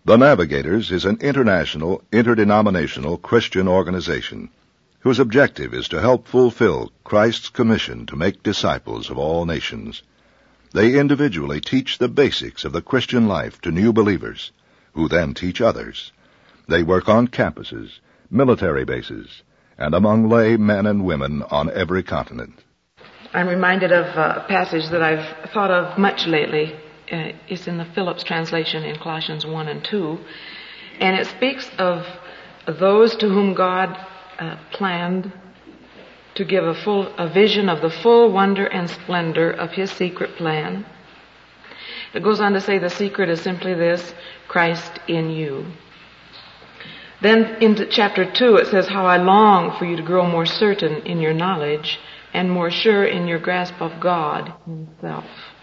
The Navigators is an international, interdenominational Christian organization whose objective is to help fulfill Christ's commission to make disciples of all nations. They individually teach the basics of the Christian life to new believers, who then teach others. They work on campuses, military bases, and among lay men and women on every continent. I'm reminded of a passage that I've thought of much lately. It's in the Phillips translation in Colossians 1 and 2. And it speaks of those to whom God planned to give a vision of the full wonder and splendor of His secret plan. It goes on to say the secret is simply this: Christ in you. Then into chapter 2 it says, how I long for you to grow more certain in your knowledge and more sure in your grasp of God Himself.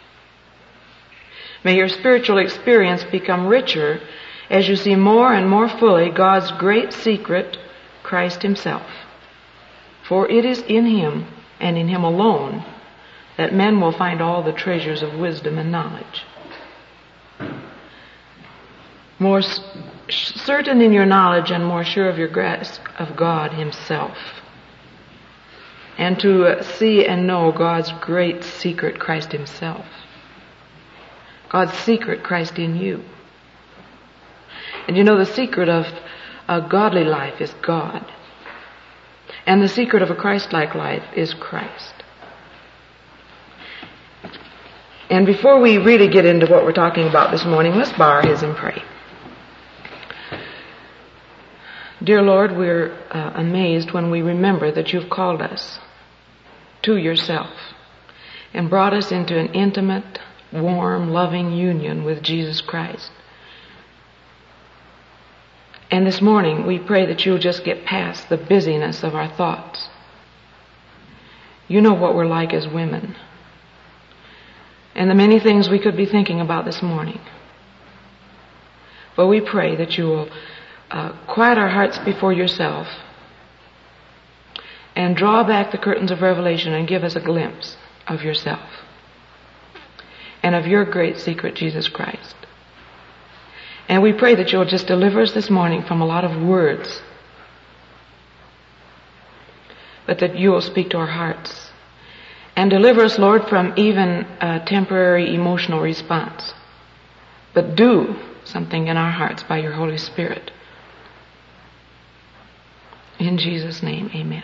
May your spiritual experience become richer as you see more and more fully God's great secret, Christ Himself. For it is in Him and in Him alone that men will find all the treasures of wisdom and knowledge. More certain in your knowledge and more sure of your grasp of God Himself. And to see and know God's great secret, Christ Himself. God's secret, Christ in you. And you know, the secret of a godly life is God. And the secret of a Christ-like life is Christ. And before we really get into what we're talking about this morning, let's bow our heads and pray. Dear Lord, we're amazed when we remember that You've called us to Yourself and brought us into an intimate, warm, loving union with Jesus Christ. And this morning we pray that You'll just get past the busyness of our thoughts. You know what we're like as women and the many things we could be thinking about this morning. But we pray that You will quiet our hearts before Yourself and draw back the curtains of revelation and give us a glimpse of Yourself and of Your great secret, Jesus Christ. And we pray that You'll just deliver us this morning from a lot of words, but that You'll speak to our hearts and deliver us, Lord, from even a temporary emotional response, but do something in our hearts by Your Holy Spirit. In Jesus' name, amen.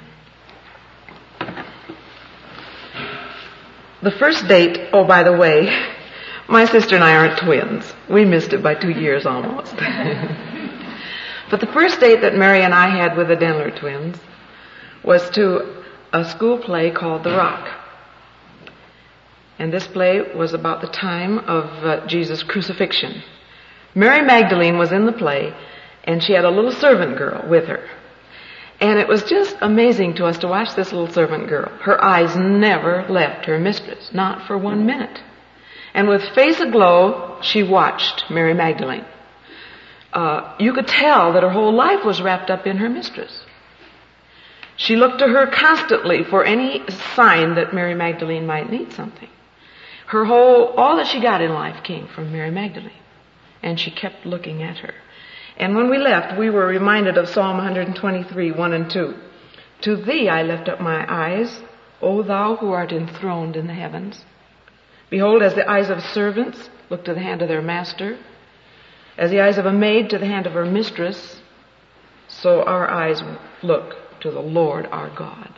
The first date, oh, by the way, my sister and I aren't twins. We missed it by 2 years almost. But the first date that Mary and I had with the Denler twins was to a school play called The Rock. And this play was about the time of Jesus' crucifixion. Mary Magdalene was in the play, and she had a little servant girl with her. And it was just amazing to us to watch this little servant girl. Her eyes never left her mistress, not for 1 minute. And with face aglow, she watched Mary Magdalene. You could tell that her whole life was wrapped up in her mistress. She looked to her constantly for any sign that Mary Magdalene might need something. All that she got in life came from Mary Magdalene. And she kept looking at her. And when we left, we were reminded of Psalm 123, 1 and 2. To Thee I lift up my eyes, O Thou who art enthroned in the heavens. Behold, as the eyes of servants look to the hand of their master, as the eyes of a maid to the hand of her mistress, so our eyes look to the Lord our God.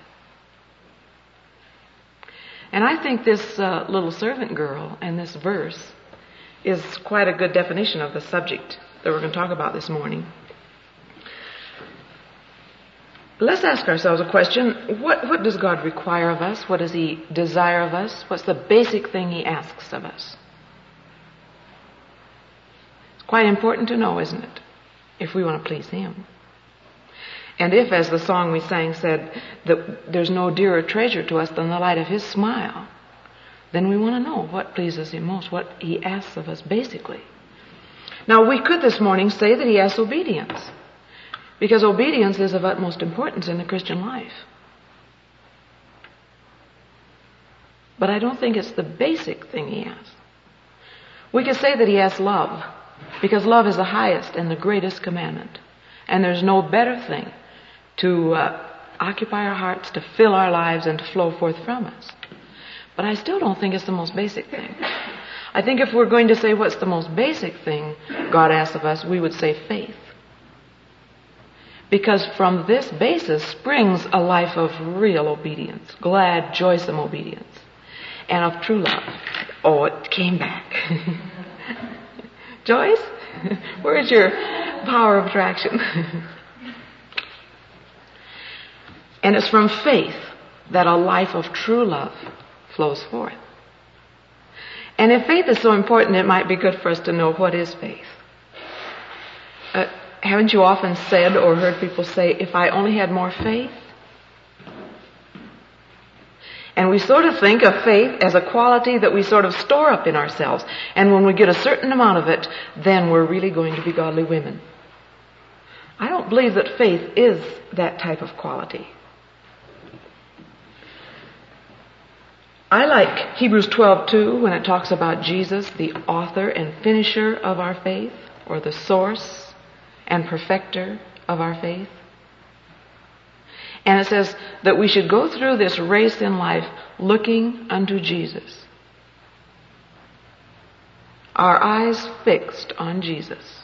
And I think this little servant girl and this verse is quite a good definition of the subject that we're going to talk about this morning. Let's ask ourselves a question. What does God require of us? What does He desire of us? What's the basic thing He asks of us? It's quite important to know, isn't it? If we want to please Him. And if, as the song we sang said, that there's no dearer treasure to us than the light of His smile, then we want to know what pleases Him most, what He asks of us basically. Now, we could this morning say that He asks obedience, because obedience is of utmost importance in the Christian life. But I don't think it's the basic thing He asks. We could say that He asks love, Because love is the highest and the greatest commandment. And there's no better thing to occupy our hearts, to fill our lives, and to flow forth from us. But I still don't think it's the most basic thing. I think if we're going to say what's the most basic thing God asks of us, we would say faith. Because from this basis springs a life of real obedience, glad, joyous obedience, and of true love. Oh, it came back. Joyce, where's your power of attraction? And it's from faith that a life of true love flows forth. And if faith is so important, it might be good for us to know what is faith. Haven't you often said or heard people say, if I only had more faith? And we sort of think of faith as a quality that we sort of store up in ourselves. And when we get a certain amount of it, then we're really going to be godly women. I don't believe that faith is that type of quality. I like Hebrews 12:2 when it talks about Jesus, the author and finisher of our faith, or the source and perfecter of our faith. And it says that we should go through this race in life looking unto Jesus. Our eyes fixed on Jesus.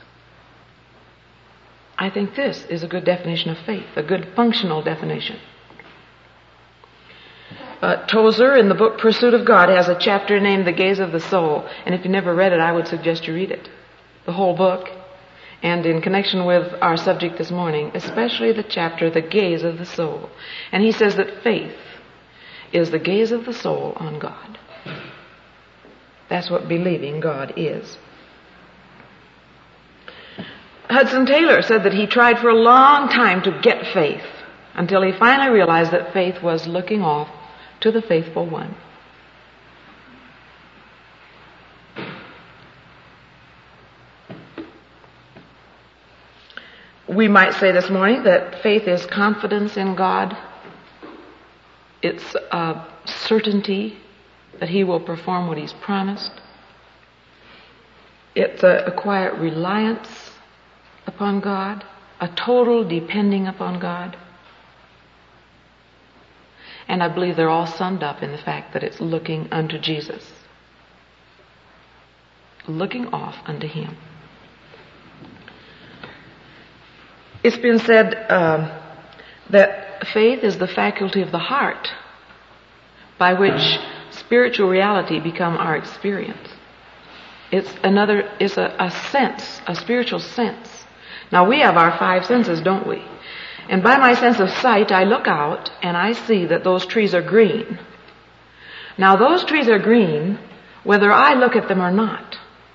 I think this is a good definition of faith, a good functional definition. Tozer in the book Pursuit of God has a chapter named The Gaze of the Soul. And if you never read it, I would suggest you read it. The whole book. And in connection with our subject this morning, especially the chapter, The Gaze of the Soul. And he says that faith is the gaze of the soul on God. That's what believing God is. Hudson Taylor said that he tried for a long time to get faith until he finally realized that faith was looking off to the faithful one. We might say this morning that faith is confidence in God. It's a certainty that He will perform what He's promised. It's a quiet reliance upon God, a total depending upon God. And I believe they're all summed up in the fact that it's looking unto Jesus. Looking off unto Him. It's been said that faith is the faculty of the heart by which spiritual reality become our experience. It's a sense, a spiritual sense. Now we have our five senses, don't we? And by my sense of sight, I look out and I see that those trees are green. Now those trees are green whether I look at them or not.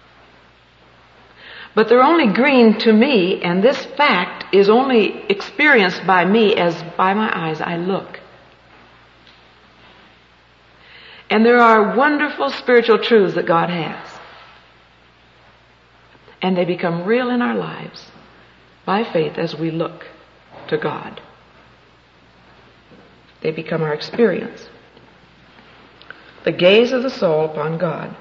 But they're only green to me, and this fact is only experienced by me as by my eyes I look. And there are wonderful spiritual truths that God has. And they become real in our lives by faith as we look to God. They become our experience. The gaze of the soul upon God.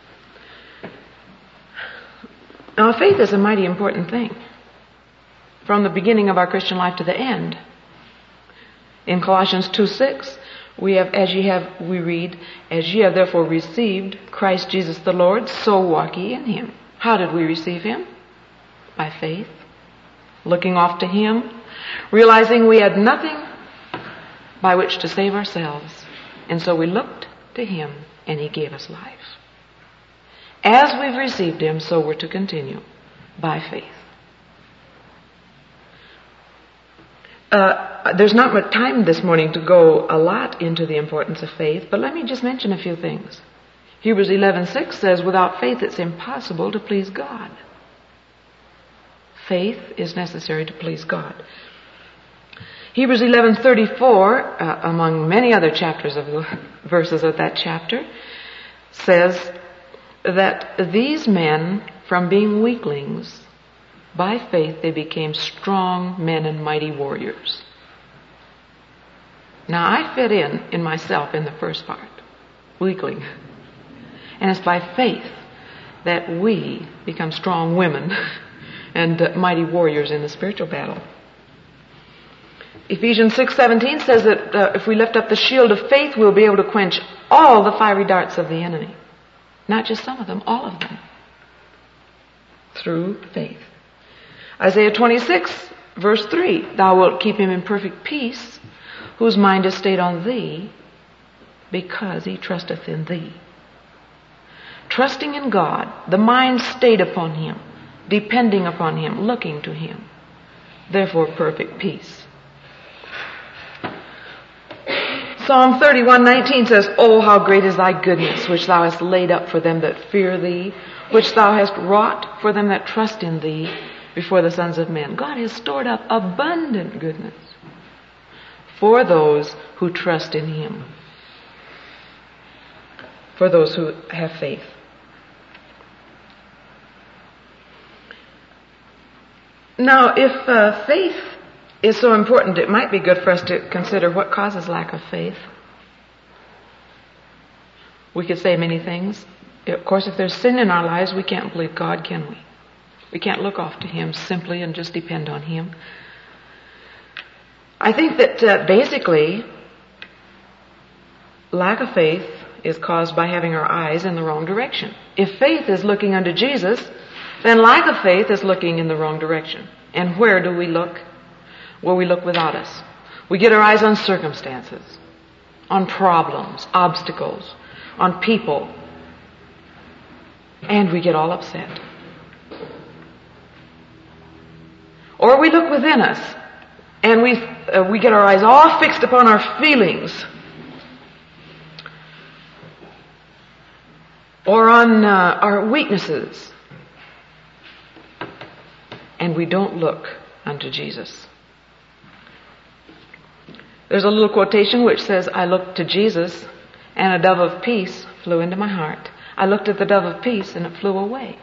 Now, faith is a mighty important thing from the beginning of our Christian life to the end. In Colossians 2:6, we read, as ye have therefore received Christ Jesus the Lord, so walk ye in Him. How did we receive Him? By faith, looking off to Him, realizing we had nothing by which to save ourselves, and so we looked to Him, and He gave us life. As we've received Him, so we're to continue by faith. There's not much time this morning to go a lot into the importance of faith, but let me just mention a few things. Hebrews 11:6 says, without faith it's impossible to please God. Faith is necessary to please God. Hebrews 11:34, among many other chapters of the verses of that chapter, says that these men, from being weaklings, by faith they became strong men and mighty warriors. Now I fit in myself in the first part, weakling. And it's by faith that we become strong women and mighty warriors in the spiritual battle. Ephesians 6:17 says that if we lift up the shield of faith, we'll be able to quench all the fiery darts of the enemy. Not just some of them, all of them. Through faith. Isaiah 26, verse 3, thou wilt keep him in perfect peace, whose mind is stayed on thee, because he trusteth in thee. Trusting in God, the mind stayed upon him, depending upon him, looking to him. Therefore, perfect peace. Psalm 31:19 says, oh, how great is thy goodness, which thou hast laid up for them that fear thee, which thou hast wrought for them that trust in thee before the sons of men. God has stored up abundant goodness for those who trust in him, for those who have faith. Now, if faith is so important, it might be good for us to consider what causes lack of faith. We could say many things. Of course, if there's sin in our lives, we can't believe God, can we? We can't look off to him simply and just depend on him. I think that basically, lack of faith is caused by having our eyes in the wrong direction. If faith is looking unto Jesus, then lack of faith is looking in the wrong direction. And where do we look? Well, we look without us. We get our eyes on circumstances, on problems, obstacles, on people, and we get all upset. Or we look within us, and we get our eyes all fixed upon our feelings, or on our weaknesses, and we don't look unto Jesus. There's a little quotation which says, I looked to Jesus, and a dove of peace flew into my heart. I looked at the dove of peace, and it flew away.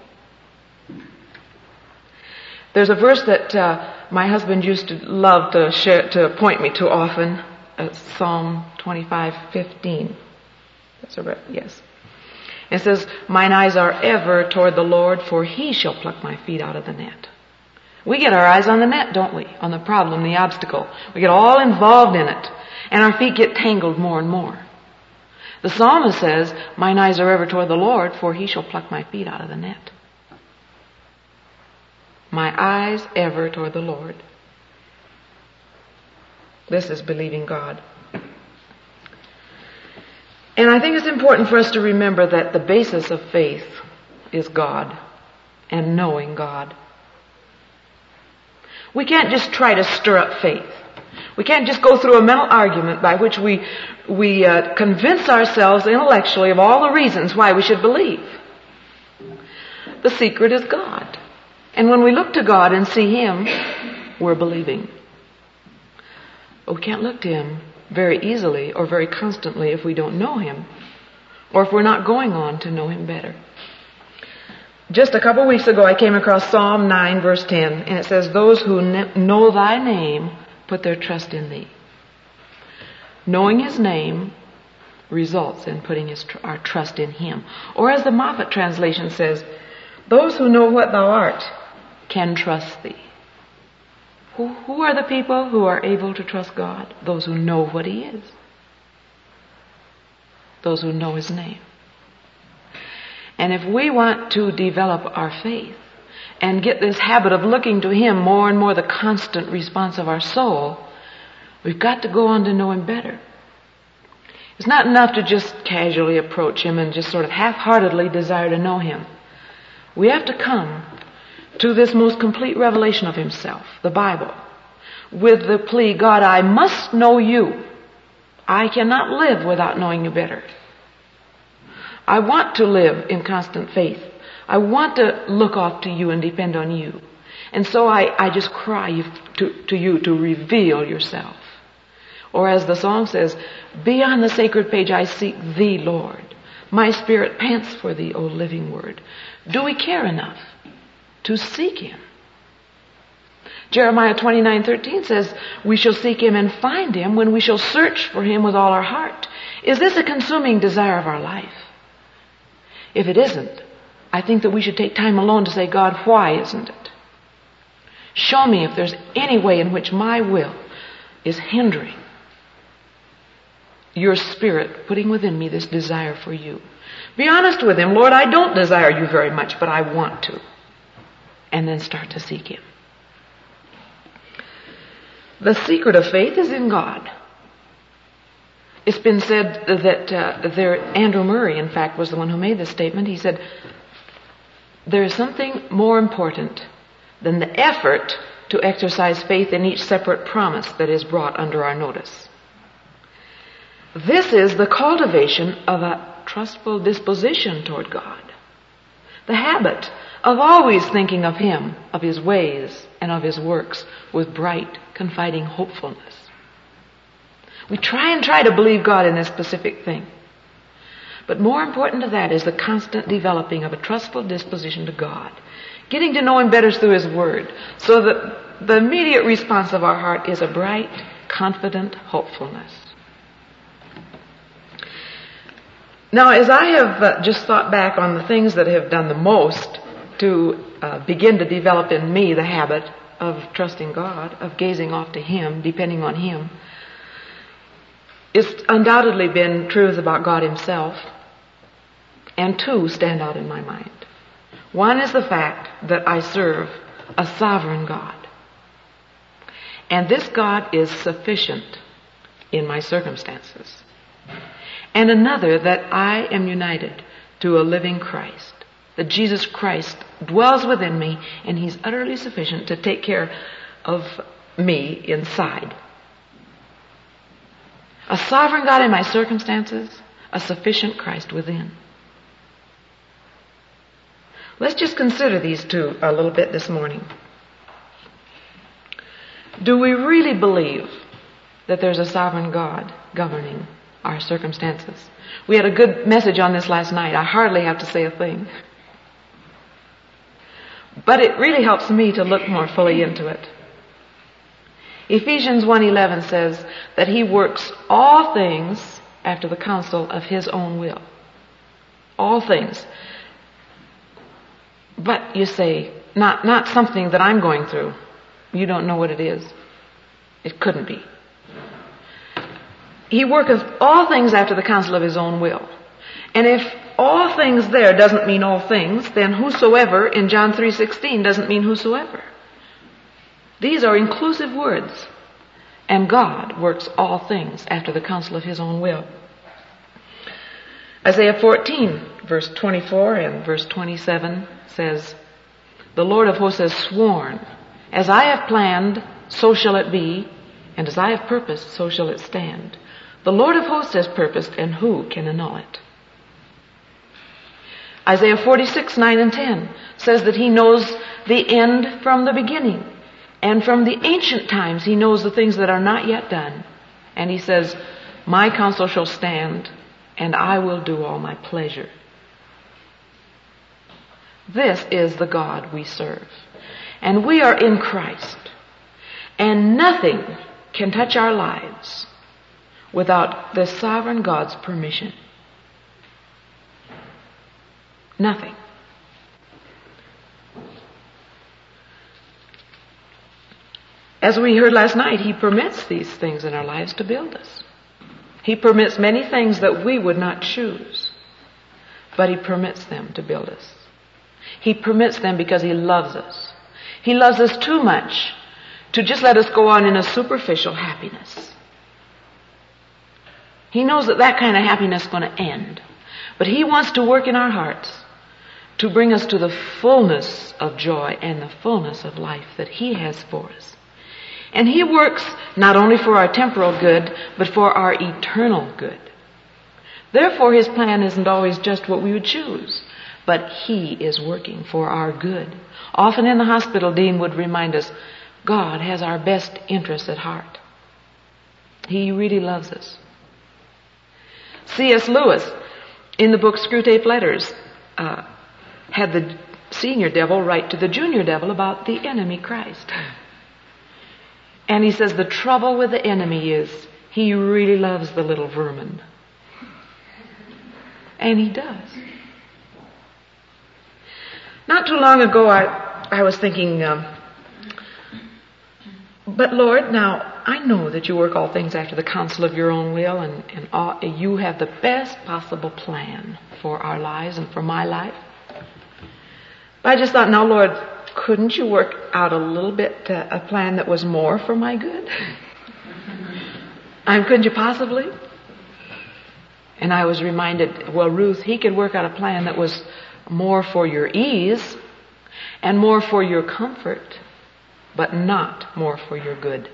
There's a verse that my husband used to love to point me to often, Psalm 25:15. Yes. It says, mine eyes are ever toward the Lord, for he shall pluck my feet out of the net. We get our eyes on the net, don't we? On the problem, the obstacle. We get all involved in it, and our feet get tangled more and more. The psalmist says, mine eyes are ever toward the Lord, for he shall pluck my feet out of the net. My eyes ever toward the Lord. This is believing God. And I think it's important for us to remember that the basis of faith is God and knowing God. We can't just try to stir up faith. We can't just go through a mental argument by which we convince ourselves intellectually of all the reasons why we should believe. The secret is God. And when we look to God and see him, we're believing. But we can't look to him very easily or very constantly if we don't know him, or if we're not going on to know him better. Just a couple weeks ago, I came across Psalm 9, verse 10, and it says, those who know thy name put their trust in thee. Knowing his name results in putting our trust in him. Or as the Moffat translation says, those who know what thou art can trust thee. Who are the people who are able to trust God? Those who know what he is. Those who know his name. And if we want to develop our faith and get this habit of looking to him more and more, the constant response of our soul, we've got to go on to know him better. It's not enough to just casually approach him and just sort of half-heartedly desire to know him. We have to come to this most complete revelation of himself, the Bible, with the plea, God, I must know you. I cannot live without knowing you better. I want to live in constant faith. I want to look off to you and depend on you. And so I just cry to you to reveal yourself. Or as the song says, beyond the sacred page I seek thee, Lord. My spirit pants for thee, O living word. Do we care enough to seek him? Jeremiah 29:13 says, we shall seek him and find him when we shall search for him with all our heart. Is this a consuming desire of our life? If it isn't, I think that we should take time alone to say, God, why isn't it? Show me if there's any way in which my will is hindering your Spirit putting within me this desire for you. Be honest with Him. Lord, I don't desire you very much, but I want to. And then start to seek Him. The secret of faith is in God. It's been said that Andrew Murray, in fact, was the one who made this statement. He said, there is something more important than the effort to exercise faith in each separate promise that is brought under our notice. This is the cultivation of a trustful disposition toward God. The habit of always thinking of Him, of His ways, and of His works with bright, confiding hopefulness. We try to believe God in this specific thing. But more important to that is the constant developing of a trustful disposition to God. Getting to know Him better through His Word. So that the immediate response of our heart is a bright, confident hopefulness. Now, as I have just thought back on the things that have done the most to begin to develop in me the habit of trusting God, of gazing off to Him, depending on Him, it's undoubtedly been truths about God Himself, and two stand out in my mind. One is the fact that I serve a sovereign God. And this God is sufficient in my circumstances. And another, that I am united to a living Christ. That Jesus Christ dwells within me, and He's utterly sufficient to take care of me inside. A sovereign God in my circumstances, a sufficient Christ within. Let's just consider these two a little bit this morning. Do we really believe that there's a sovereign God governing our circumstances? We had a good message on this last night. I hardly have to say a thing. But it really helps me to look more fully into it. Ephesians 1:11 says that He works all things after the counsel of His own will. All things. But you say, not something that I'm going through. You don't know what it is. It couldn't be. He worketh all things after the counsel of His own will. And if all things there doesn't mean all things, then whosoever in John 3:16 doesn't mean whosoever. These are inclusive words. And God works all things after the counsel of His own will. Isaiah 14, verse 24 and verse 27 says, the Lord of hosts has sworn, as I have planned, so shall it be, and as I have purposed, so shall it stand. The Lord of hosts has purposed, and who can annul it? Isaiah 46, 9 and 10 says that He knows the end from the beginning. And from the ancient times He knows the things that are not yet done. And He says, my counsel shall stand, and I will do all my pleasure. This is the God we serve. And we are in Christ. And nothing can touch our lives without the sovereign God's permission. Nothing. As we heard last night, He permits these things in our lives to build us. He permits many things that we would not choose, but He permits them to build us. He permits them because He loves us. He loves us too much to just let us go on in a superficial happiness. He knows that kind of happiness is going to end. But He wants to work in our hearts to bring us to the fullness of joy and the fullness of life that He has for us. And He works not only for our temporal good, but for our eternal good. Therefore, His plan isn't always just what we would choose, but He is working for our good. Often in the hospital, Dean would remind us, God has our best interests at heart. He really loves us. C.S. Lewis, in the book Screwtape Letters, had the senior devil write to the junior devil about the enemy Christ. And he says the trouble with the enemy is he really loves the little vermin. And he does. Not too long ago, I was thinking, but Lord, now I know that you work all things after the counsel of your own will, and you have the best possible plan for our lives and for my life. But I just thought, now Lord, couldn't you work out a little bit, a plan that was more for my good? Couldn't you possibly? And I was reminded, well, Ruth, he could work out a plan that was more for your ease and more for your comfort, but not more for your good.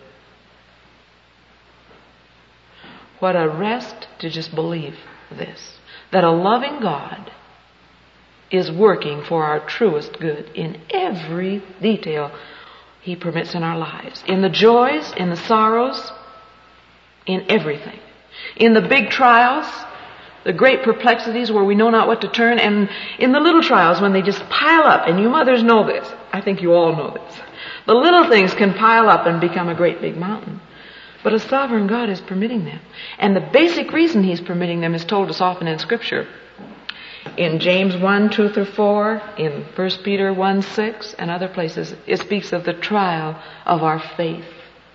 What a rest to just believe this, that a loving God is working for our truest good in every detail He permits in our lives. In the joys, in the sorrows, in everything. In the big trials, the great perplexities where we know not what to turn, and in the little trials when they just pile up, and you mothers know this. I think you all know this. The little things can pile up and become a great big mountain. But a sovereign God is permitting them. And the basic reason He's permitting them is told us often in Scripture. In James 1:2-4, in 1 Peter 1:6, and other places, it speaks of the trial of our faith.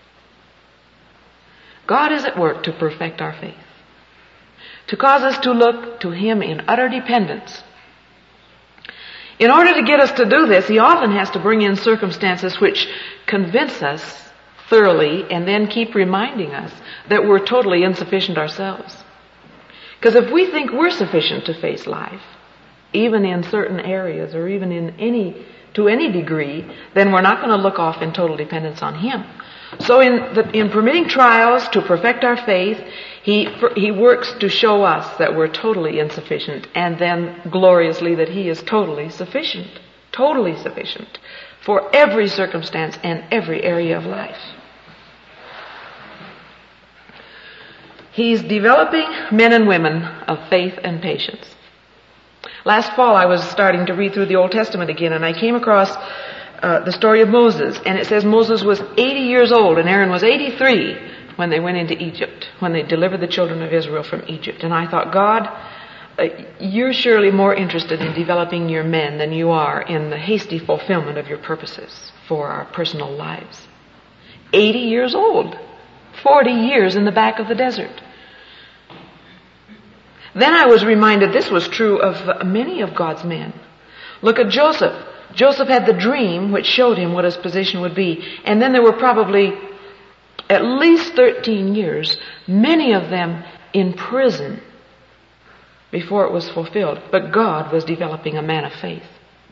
God is at work to perfect our faith, to cause us to look to Him in utter dependence. In order to get us to do this, He often has to bring in circumstances which convince us thoroughly and then keep reminding us that we're totally insufficient ourselves. Because if we think we're sufficient to face life, even in certain areas or even to any degree, then we're not going to look off in total dependence on Him. So in permitting trials to perfect our faith, He works to show us that we're totally insufficient, and then gloriously that He is totally sufficient for every circumstance and every area of life. He's developing men and women of faith and patience. Last fall I was starting to read through the Old Testament again, and I came across the story of Moses, and it says Moses was 80 years old and Aaron was 83 when they went into Egypt, when they delivered the children of Israel from Egypt. And I thought, God, you're surely more interested in developing your men than you are in the hasty fulfillment of your purposes for our personal lives. 80 years old, 40 years in the back of the desert. Then I was reminded this was true of many of God's men. Look at Joseph. Joseph had the dream which showed him what his position would be. And then there were probably at least 13 years, many of them in prison before it was fulfilled. But God was developing a man of faith.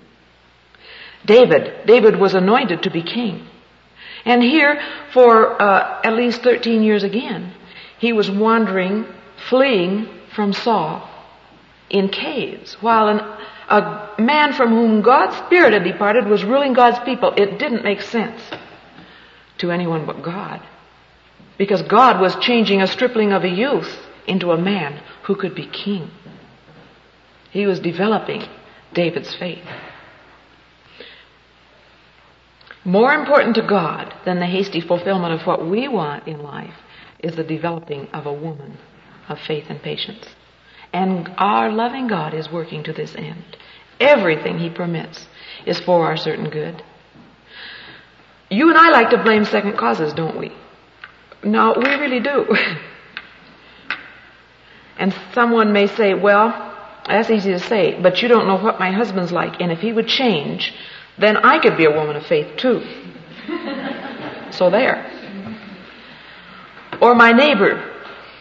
David was anointed to be king. And here, for at least 13 years again, he was wandering, fleeing from Saul in caves, while a man from whom God's Spirit had departed was ruling God's people. It didn't make sense to anyone but God, because God was changing a stripling of a youth into a man who could be king. He was developing David's faith. More important to God than the hasty fulfillment of what we want in life is the developing of a woman of faith and patience. And our loving God is working to this end. Everything He permits is for our certain good. You and I like to blame second causes, don't we? No, we really do. And someone may say, well, that's easy to say, but you don't know what my husband's like, and if he would change, then I could be a woman of faith too. So there. Or my neighbor.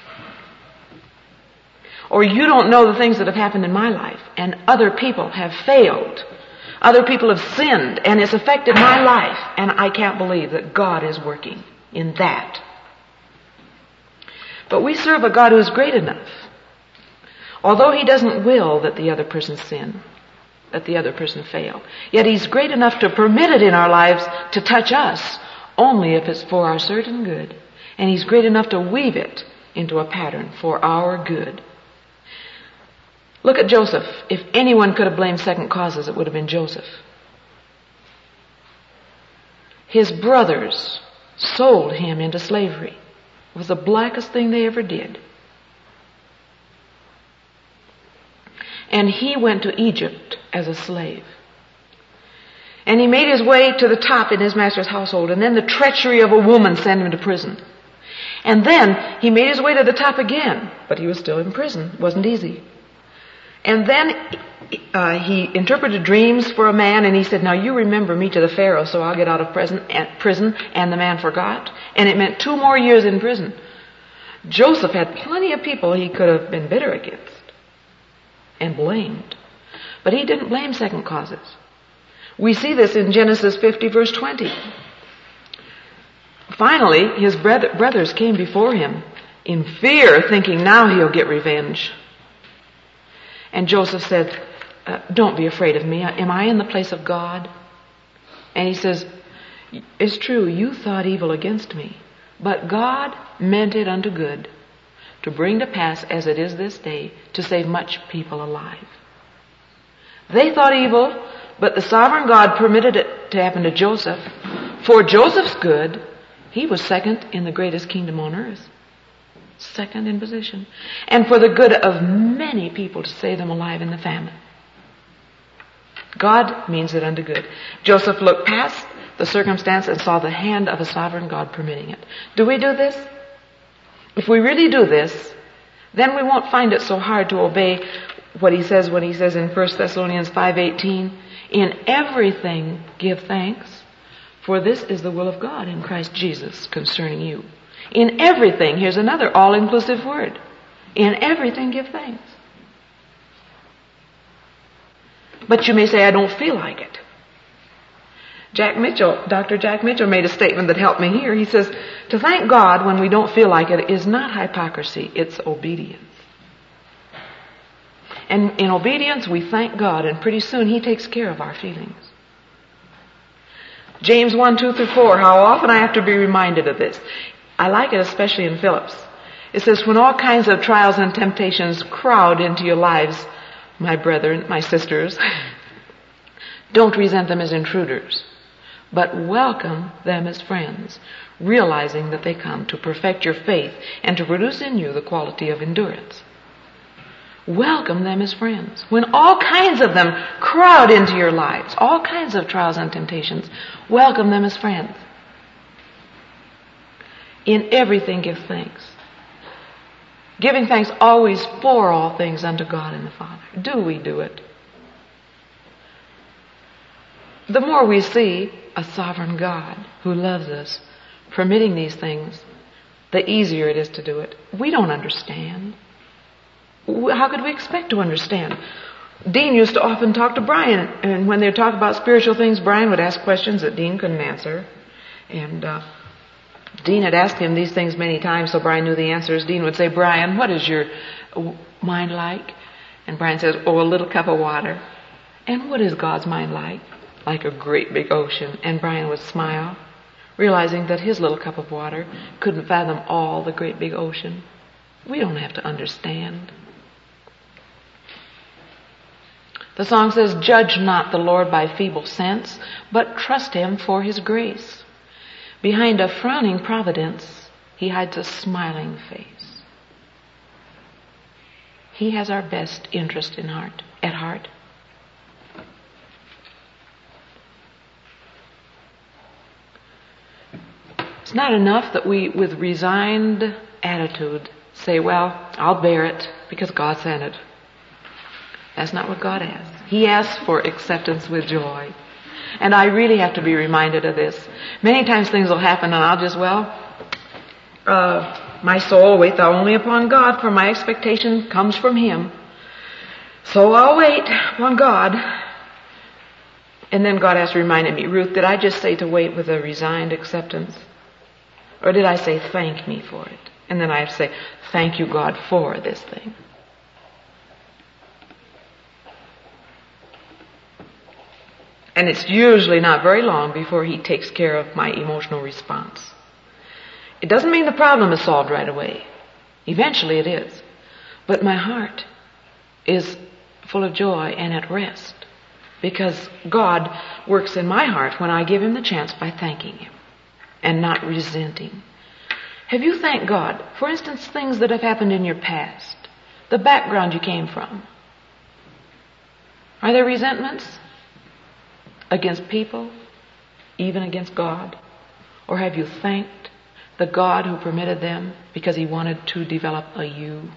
Or you don't know the things that have happened in my life, and other people have failed. Other people have sinned, and it's affected my life, and I can't believe that God is working in that. But we serve a God who is great enough. Although He doesn't will that the other person sin, that the other person fail, yet He's great enough to permit it in our lives to touch us only if it's for our certain good. And He's great enough to weave it into a pattern for our good. Look at Joseph. If anyone could have blamed second causes, it would have been Joseph. His brothers sold him into slavery. It was the blackest thing they ever did. And he went to Egypt as a slave. And he made his way to the top in his master's household, and then the treachery of a woman sent him to prison. And then he made his way to the top again, but he was still in prison. It wasn't easy. And then he interpreted dreams for a man, and he said, now you remember me to the Pharaoh, so I'll get out of prison. And the man forgot. And it meant 2 more years in prison. Joseph had plenty of people he could have been bitter against and blamed. But he didn't blame second causes. We see this in Genesis 50, verse 20. Finally, his brothers came before him in fear, thinking now he'll get revenge. And Joseph said, don't be afraid of me. Am I in the place of God? And he says, it's true, you thought evil against me, but God meant it unto good, to bring to pass as it is this day, to save much people alive. They thought evil, but the sovereign God permitted it to happen to Joseph. For Joseph's good, he was second in the greatest kingdom on earth. Second in position. And for the good of many people, to save them alive in the famine. God means it unto good. Joseph looked past the circumstance and saw the hand of a sovereign God permitting it. Do we do this? If we really do this, then we won't find it so hard to obey what he says when he says in 1 Thessalonians 5:18, in everything give thanks, for this is the will of God in Christ Jesus concerning you. In everything, here's another all-inclusive word. In everything give thanks. But you may say, I don't feel like it. Dr. Jack Mitchell made a statement that helped me here. He says, to thank God when we don't feel like it is not hypocrisy, it's obedience. And in obedience, we thank God, and pretty soon He takes care of our feelings. James 1:2-4, how often I have to be reminded of this. I like it especially in Phillips. It says, when all kinds of trials and temptations crowd into your lives, my brethren, my sisters, don't resent them as intruders, but welcome them as friends, realizing that they come to perfect your faith and to produce in you the quality of endurance. Welcome them as friends. When all kinds of them crowd into your lives, all kinds of trials and temptations, welcome them as friends. In everything give thanks. Giving thanks always for all things unto God and the Father. Do we do it? The more we see a sovereign God who loves us permitting these things, the easier it is to do it. We don't understand. How could we expect to understand? Dean used to often talk to Brian, and when they talked about spiritual things, Brian would ask questions that Dean couldn't answer. And Dean had asked him these things many times, so Brian knew the answers. Dean would say, Brian, what is your mind like? And Brian says, oh, a little cup of water. And what is God's mind like? Like a great big ocean. And Brian would smile, realizing that his little cup of water couldn't fathom all the great big ocean. We don't have to understand. The song says, judge not the Lord by feeble sense, but trust Him for His grace. Behind a frowning providence, He hides a smiling face. He has our best interest at heart. It's not enough that we, with resigned attitude, say, well, I'll bear it because God sent it. That's not what God asks. He asks for acceptance with joy. And I really have to be reminded of this. Many times things will happen and I'll just, my soul, wait thou only upon God, for my expectation comes from Him. So I'll wait upon God. And then God has reminded me, Ruth, did I just say to wait with a resigned acceptance? Or did I say thank me for it? And then I have to say, thank you, God, for this thing. And it's usually not very long before He takes care of my emotional response. It doesn't mean the problem is solved right away. Eventually it is. But my heart is full of joy and at rest because God works in my heart when I give Him the chance by thanking Him and not resenting. Have you thanked God? For instance, things that have happened in your past, the background you came from. Are there resentments? against people, even against God? Or have you thanked the God who permitted them because He wanted to develop a you?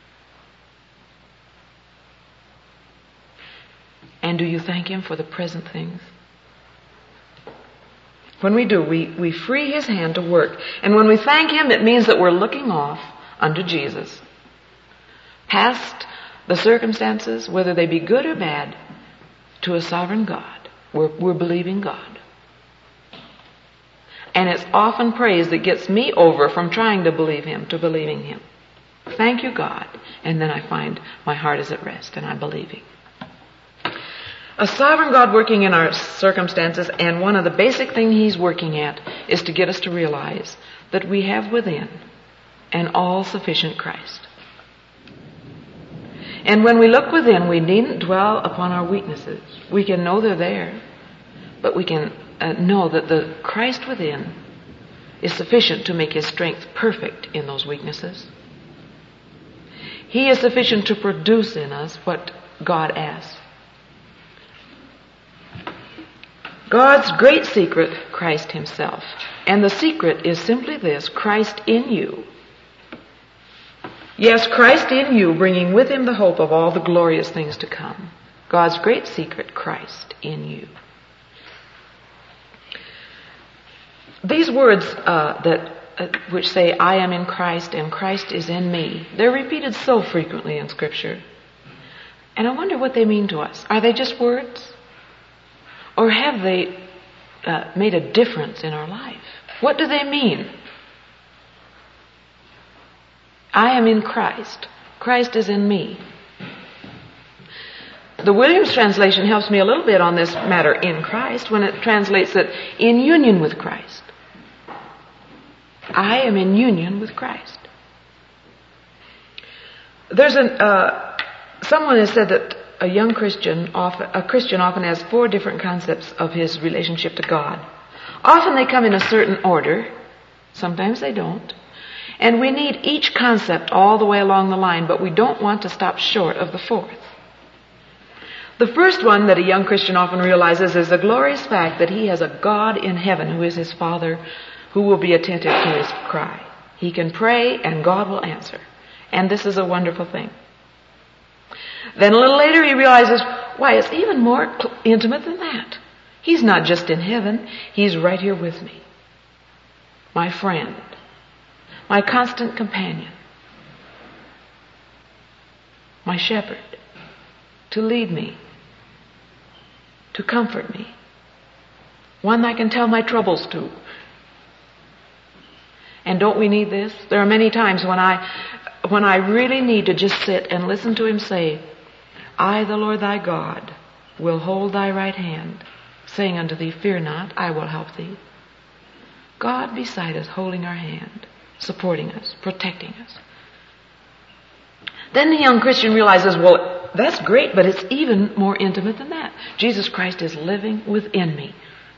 And do you thank Him for the present things? When we do, we free His hand to work. And when we thank Him, it means that we're looking off unto Jesus. Past the circumstances, whether they be good or bad, to a sovereign God. We're believing God. And it's often praise that gets me over from trying to believe Him to believing Him. Thank you, God. And then I find my heart is at rest and I'm believing. A sovereign God working in our circumstances, and one of the basic things He's working at is to get us to realize that we have within an all-sufficient Christ. And when we look within, we needn't dwell upon our weaknesses. We can know they're there, but we can know that the Christ within is sufficient to make His strength perfect in those weaknesses. He is sufficient to produce in us what God asks. God's great secret, Christ Himself. And the secret is simply this: Christ in you. Yes, Christ in you, bringing with Him the hope of all the glorious things to come. God's great secret, Christ in you. These words which say, I am in Christ and Christ is in me, they're repeated so frequently in Scripture. And I wonder what they mean to us. Are they just words? Or have they made a difference in our life? What do they mean? I am in Christ. Christ is in me. The Williams translation helps me a little bit on this matter, in Christ, when it translates it in union with Christ. I am in union with Christ. There's someone has said that a Christian often has 4 different concepts of his relationship to God. Often they come in a certain order. Sometimes they don't. And we need each concept all the way along the line, but we don't want to stop short of the 4th. The first one that a young Christian often realizes is the glorious fact that he has a God in heaven who is his Father, who will be attentive to his cry. He can pray and God will answer. And this is a wonderful thing. Then a little later he realizes, why, it's even more intimate than that. He's not just in heaven, He's right here with me. My friend, my constant companion, my shepherd, to lead me, to comfort me, one I can tell my troubles to. And don't we need this? There are many times when I really need to just sit and listen to Him say, I, the Lord thy God, will hold thy right hand, saying unto thee, fear not, I will help thee. God beside us, holding our hand, supporting us, protecting us. Then the young Christian realizes, well, that's great, but it's even more intimate than that. Jesus Christ is living within me.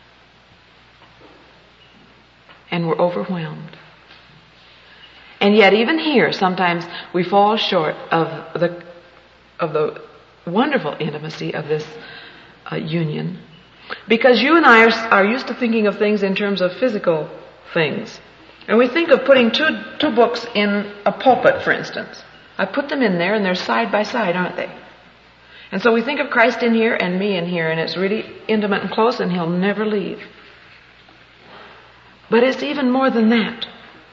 And we're overwhelmed. And yet even here, sometimes we fall short of the wonderful intimacy of this union. Because you and I are used to thinking of things in terms of physical things. And we think of putting two books in a pulpit, for instance. I put them in there and they're side by side, aren't they? And so we think of Christ in here and me in here, and it's really intimate and close, and He'll never leave. But it's even more than that.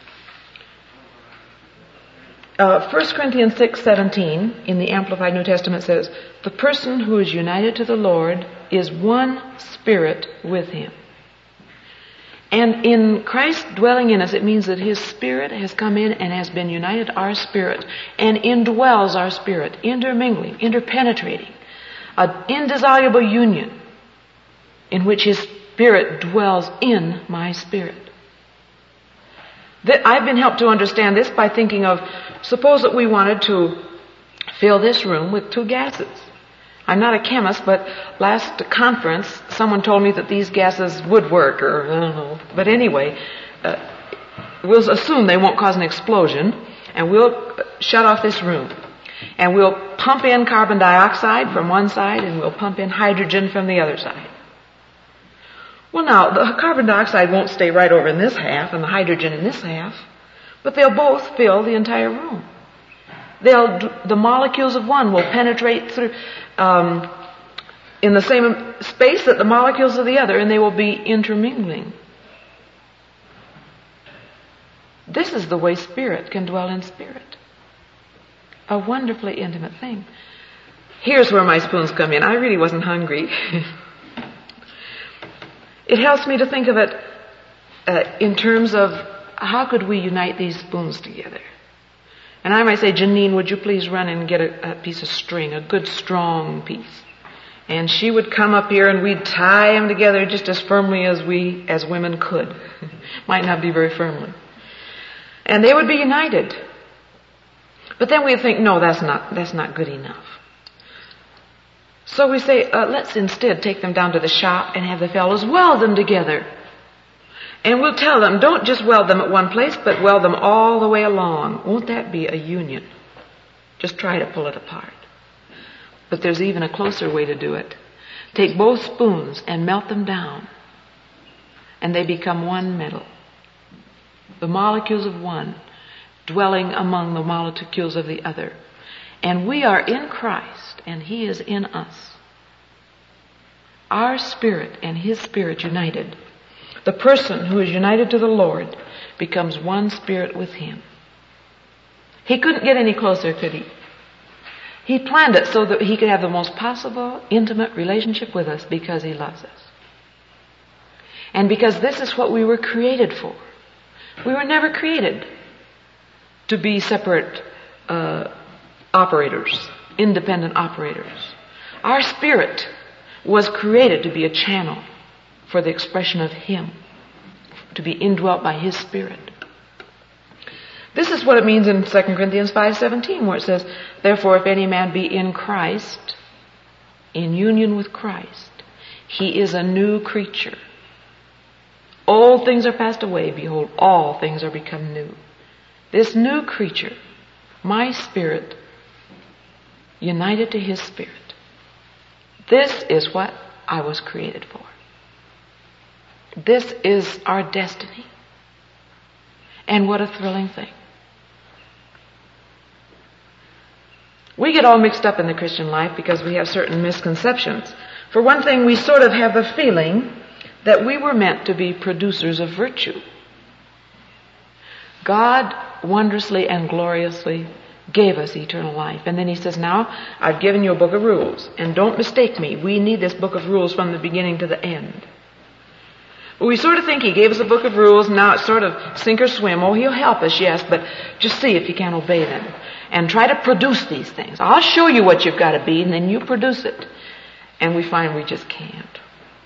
1 Corinthians 6:17 in the Amplified New Testament says, the person who is united to the Lord is one spirit with Him. And in Christ dwelling in us, it means that His Spirit has come in and has been united to our spirit and indwells our spirit, intermingling, interpenetrating, an indissoluble union in which His Spirit dwells in my spirit. I've been helped to understand this by thinking of, suppose that we wanted to fill this room with 2 gases. I'm not a chemist, but last conference someone told me that these gases would work, or I don't know. But anyway, we'll assume they won't cause an explosion, and we'll shut off this room. And we'll pump in carbon dioxide from one side, and we'll pump in hydrogen from the other side. Well, now, the carbon dioxide won't stay right over in this half and the hydrogen in this half, but they'll both fill the entire room. The molecules of one will penetrate through in the same space that the molecules of the other, and they will be intermingling. This is the way spirit can dwell in spirit. A wonderfully intimate thing. Here's where my spoons come in. I really wasn't hungry. It helps me to think of it in terms of how could we unite these spoons together. And I might say, Janine, would you please run and get a piece of string, a good strong piece. And she would come up here and we'd tie them together just as firmly as we, as women could. Might not be very firmly. And they would be united. But then we'd think, no, that's not good enough. So we say, let's instead take them down to the shop and have the fellows weld them together. And we'll tell them, don't just weld them at one place, but weld them all the way along. Won't that be a union? Just try to pull it apart. But there's even a closer way to do it. Take both spoons and melt them down, and they become one metal. The molecules of one dwelling among the molecules of the other. And we are in Christ, and He is in us. Our spirit and His spirit united. The person who is united to the Lord becomes one spirit with Him. He couldn't get any closer, could he? He planned it so that He could have the most possible intimate relationship with us because He loves us. And because this is what we were created for. We were never created to be separate operators, independent operators. Our spirit was created to be a channel for the expression of Him, to be indwelt by His Spirit. This is what it means in 2 Corinthians 5:17, where it says, therefore, if any man be in Christ, in union with Christ, he is a new creature. Old things are passed away. Behold, all things are become new. This new creature, my spirit, united to His Spirit. This is what I was created for. This is our destiny. And what a thrilling thing. We get all mixed up in the Christian life because we have certain misconceptions. For one thing, we sort of have the feeling that we were meant to be producers of virtue. God wondrously and gloriously gave us eternal life. And then He says, now, I've given you a book of rules. And don't mistake me. We need this book of rules from the beginning to the end. We sort of think He gave us a book of rules, now it's sort of sink or swim. Oh, He'll help us, yes, but just see if you can obey them. And try to produce these things. I'll show you what you've got to be, and then you produce it. And we find we just can't.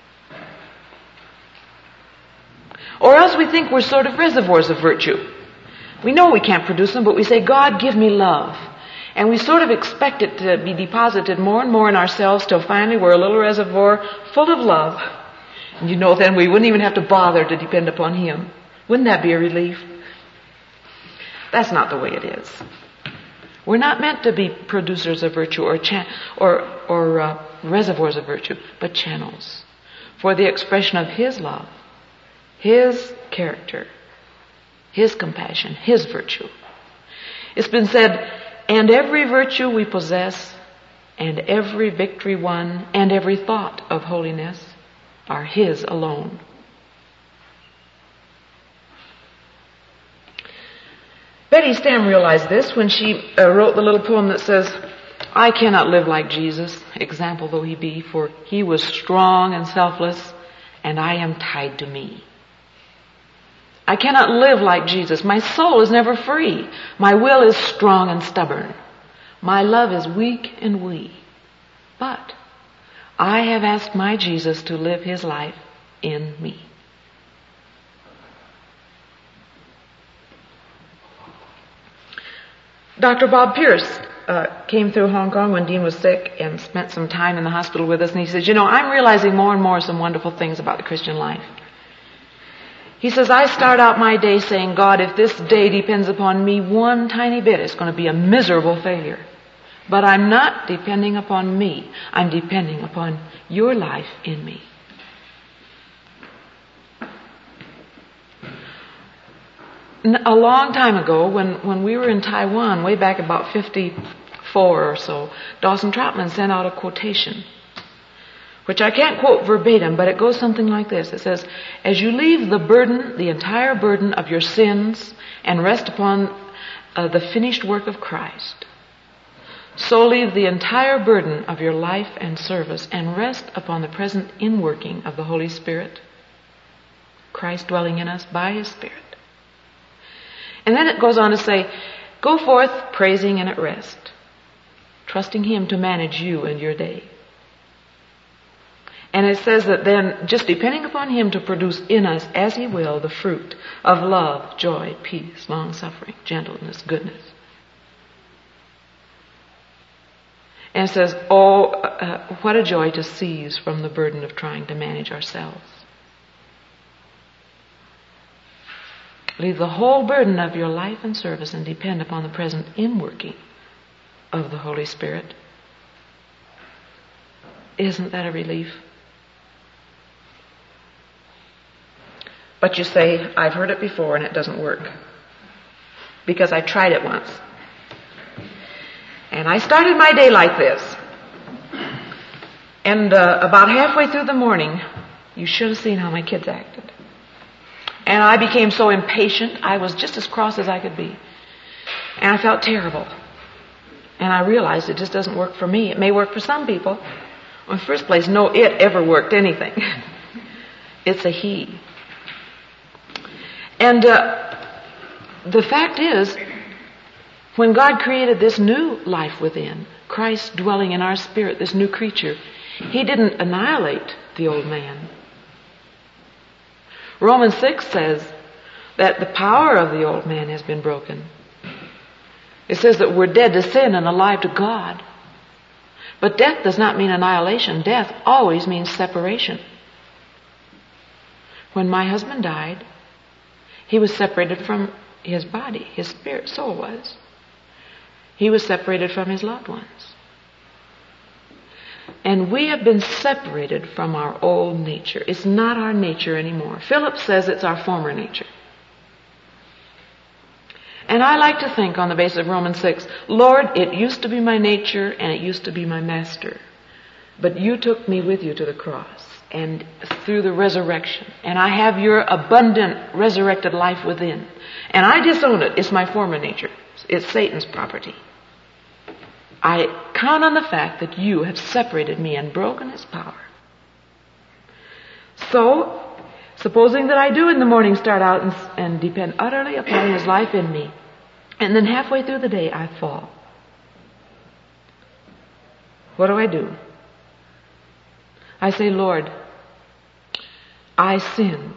Or else we think we're sort of reservoirs of virtue. We know we can't produce them, but we say, God, give me love. And we sort of expect it to be deposited more and more in ourselves till finally we're a little reservoir full of love. And you know, then we wouldn't even have to bother to depend upon Him. Wouldn't that be a relief? That's not the way it is. We're not meant to be producers of virtue or reservoirs of virtue, but channels for the expression of His love, His character, His compassion, His virtue. It's been said, and every virtue we possess, and every victory won, and every thought of holiness are His alone. Betty Stam realized this when she wrote the little poem that says, I cannot live like Jesus, example though He be, for He was strong and selfless, and I am tied to me. I cannot live like Jesus. My soul is never free. My will is strong and stubborn. My love is weak and wee. But I have asked my Jesus to live His life in me. Dr. Bob Pierce came through Hong Kong when Dean was sick and spent some time in the hospital with us. And he says, I'm realizing more and more some wonderful things about the Christian life. He says, I start out my day saying, God, if this day depends upon me one tiny bit, it's going to be a miserable failure. But I'm not depending upon me. I'm depending upon your life in me. a long time ago, when we were in Taiwan, way back about 54 or so, Dawson Trotman sent out a quotation, which I can't quote verbatim, but it goes something like this. It says, as you leave the burden, the entire burden of your sins, and rest upon the finished work of Christ, so leave the entire burden of your life and service and rest upon the present inworking of the Holy Spirit, Christ dwelling in us by His Spirit. And then it goes on to say, go forth praising and at rest, trusting Him to manage you and your day. And it says that then, just depending upon Him to produce in us, as He will, the fruit of love, joy, peace, long-suffering, gentleness, goodness. And it says, what a joy to cease from the burden of trying to manage ourselves. Leave the whole burden of your life and service and depend upon the present inworking of the Holy Spirit. Isn't that a relief? But you say, I've heard it before and it doesn't work. Because I tried it once. And I started my day like this. And about halfway through the morning, you should have seen how my kids acted. And I became so impatient, I was just as cross as I could be. And I felt terrible. And I realized it just doesn't work for me. It may work for some people. In the first place, no it ever worked anything. It's a he. And the fact is, when God created this new life within, Christ dwelling in our spirit, this new creature, He didn't annihilate the old man. Romans 6 says that the power of the old man has been broken. It says that we're dead to sin and alive to God. But death does not mean annihilation. Death always means separation. When my husband died, he was separated from his body, his spirit, soul was. He was separated from his loved ones. And we have been separated from our old nature. It's not our nature anymore. Philip says it's our former nature. And I like to think on the basis of Romans 6, Lord, it used to be my nature and it used to be my master. But you took me with you to the cross and through the resurrection. And I have your abundant resurrected life within. And I disown it. It's my former nature. It's Satan's property. I count on the fact that you have separated me and broken his power. So, supposing that I do in the morning start out and depend utterly upon his life in me, and then halfway through the day I fall. What do? I say, Lord, I sinned.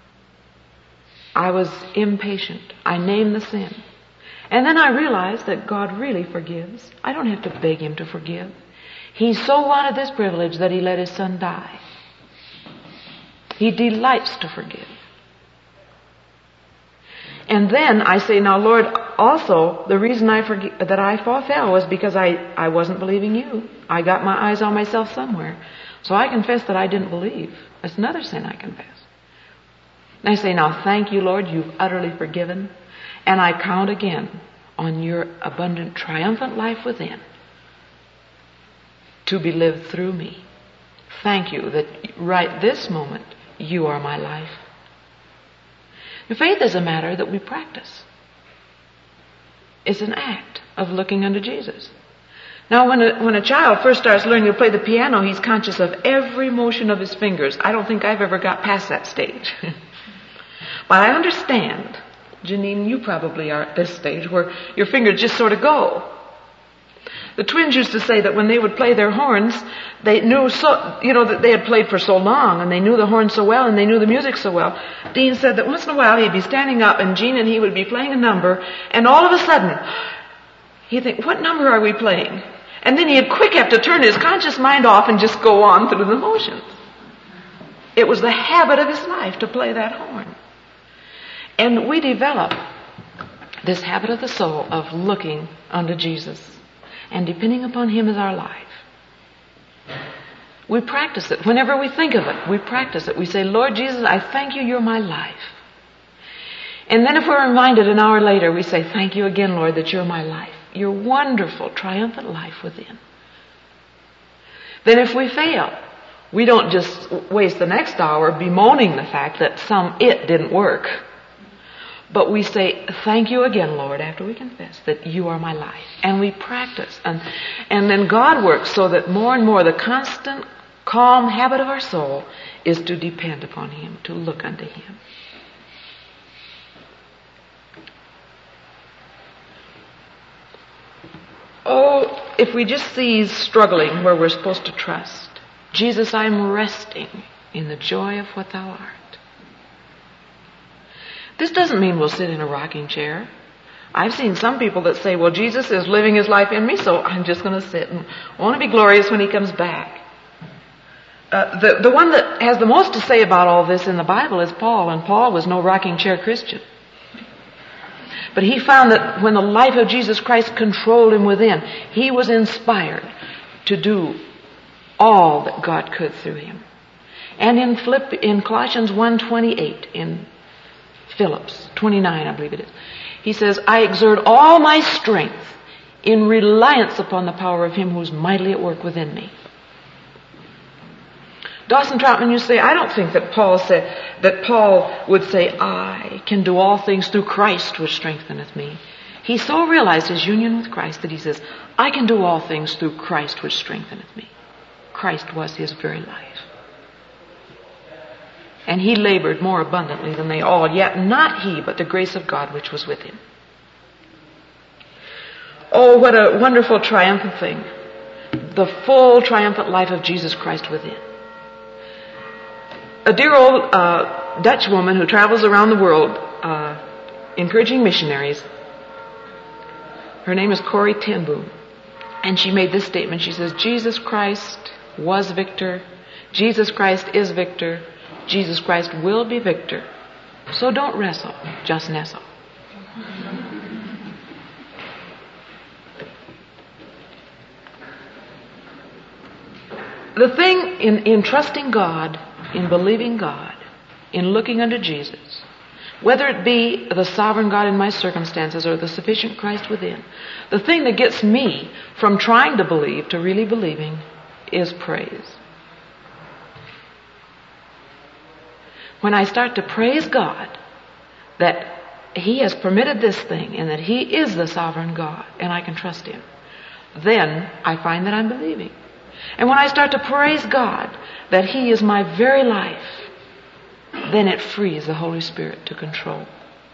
I was impatient. I named the sin. And then I realized that God really forgives. I don't have to beg him to forgive. He so wanted this privilege that he let his son die. He delights to forgive. And then I say, now Lord, also the reason that I fell was because I wasn't believing you. I got my eyes on myself somewhere. So I confess that I didn't believe. That's another sin I confess. And I say, now thank you, Lord, you've utterly forgiven. And I count again on your abundant, triumphant life within to be lived through me. Thank you that right this moment you are my life. The faith is a matter that we practice. It's an act of looking unto Jesus. Now, when a child first starts learning to play the piano, he's conscious of every motion of his fingers. I don't think I've ever got past that stage. But I understand, Janine, you probably are at this stage where your fingers just sort of go. The twins used to say that when they would play their horns, they knew that they had played for so long and they knew the horn so well and they knew the music so well. Dean said that once in a while he'd be standing up and Jean and he would be playing a number and all of a sudden he'd think, what number are we playing? And then he'd quick have to turn his conscious mind off and just go on through the motions. It was the habit of his life to play that horn. And we develop this habit of the soul of looking unto Jesus and depending upon him as our life. We practice it. Whenever we think of it, we practice it. We say, Lord Jesus, I thank you, you're my life. And then if we're reminded an hour later, we say, thank you again, Lord, that you're my life. Your wonderful, triumphant life within. Then if we fail, we don't just waste the next hour bemoaning the fact that it didn't work. But we say, thank you again, Lord, after we confess that you are my life. And we practice. And then God works so that more and more the constant, calm habit of our soul is to depend upon Him, to look unto Him. Oh, if we just cease struggling where we're supposed to trust. Jesus, I'm resting in the joy of what thou art. This doesn't mean we'll sit in a rocking chair. I've seen some people that say, well, Jesus is living His life in me, so I'm just going to sit and want to be glorious when He comes back. The one that has the most to say about all this in the Bible is Paul, and Paul was no rocking chair Christian. But he found that when the life of Jesus Christ controlled him within, he was inspired to do all that God could through him. And in Colossians 1:28, in Phillips 29, I believe it is, he says, I exert all my strength in reliance upon the power of Him who is mightily at work within me. Dawson Troutman, you say, I don't think that Paul would say, I can do all things through Christ which strengtheneth me. He so realized his union with Christ that he says, I can do all things through Christ which strengtheneth me. Christ was his very life. And he labored more abundantly than they all, yet not he, but the grace of God which was with him. Oh, what a wonderful triumphant thing. The full triumphant life of Jesus Christ within. A dear old Dutch woman who travels around the world encouraging missionaries. Her name is Corrie ten Boom. And she made this statement. She says, Jesus Christ was victor. Jesus Christ is victor. Jesus Christ will be victor. So don't wrestle, just nestle. The thing in trusting God, in believing God, in looking unto Jesus, whether it be the sovereign God in my circumstances or the sufficient Christ within, the thing that gets me from trying to believe to really believing is praise. When I start to praise God that He has permitted this thing and that He is the sovereign God and I can trust Him, then I find that I'm believing. And when I start to praise God that He is my very life, then it frees the Holy Spirit to control.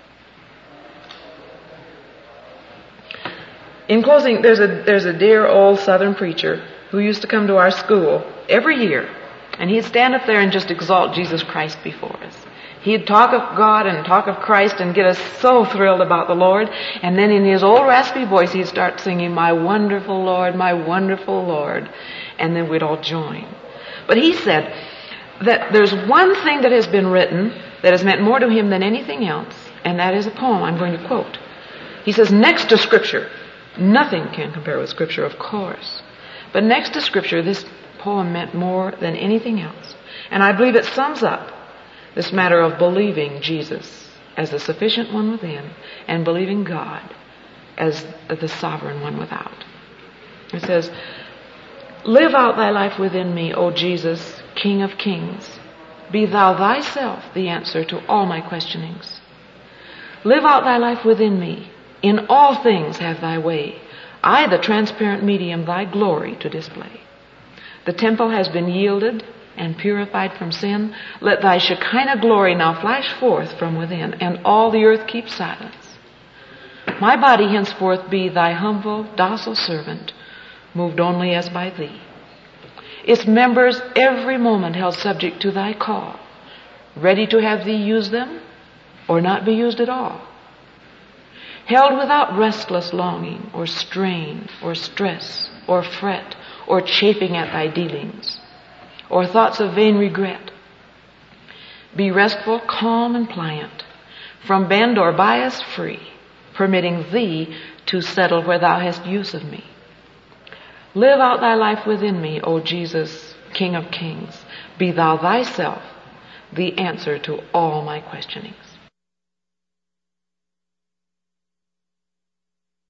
In closing, there's a dear old Southern preacher who used to come to our school every year, and he'd stand up there and just exalt Jesus Christ before us. He'd talk of God and talk of Christ and get us so thrilled about the Lord, and then in his old raspy voice he'd start singing, my wonderful Lord, and then we'd all join. But he said that there's one thing that has been written that has meant more to him than anything else, and that is a poem I'm going to quote. He says, next to Scripture, nothing can compare with Scripture, of course, but next to Scripture, this poem meant more than anything else. And I believe it sums up this matter of believing Jesus as the sufficient one within and believing God as the sovereign one without. It says, live out thy life within me, O Jesus, King of kings. Be thou thyself the answer to all my questionings. Live out thy life within me. In all things have thy way. I, the transparent medium, thy glory to display. The temple has been yielded and purified from sin. Let thy Shekinah glory now flash forth from within, and all the earth keep silence. My body henceforth be thy humble, docile servant, moved only as by thee. Its members every moment held subject to thy call, ready to have thee use them or not be used at all. Held without restless longing or strain or stress or fret or chafing at thy dealings or thoughts of vain regret. Be restful, calm, and pliant, from bend or bias free, permitting thee to settle where thou hast use of me. Live out thy life within me, O Jesus, King of kings. Be thou thyself the answer to all my questionings.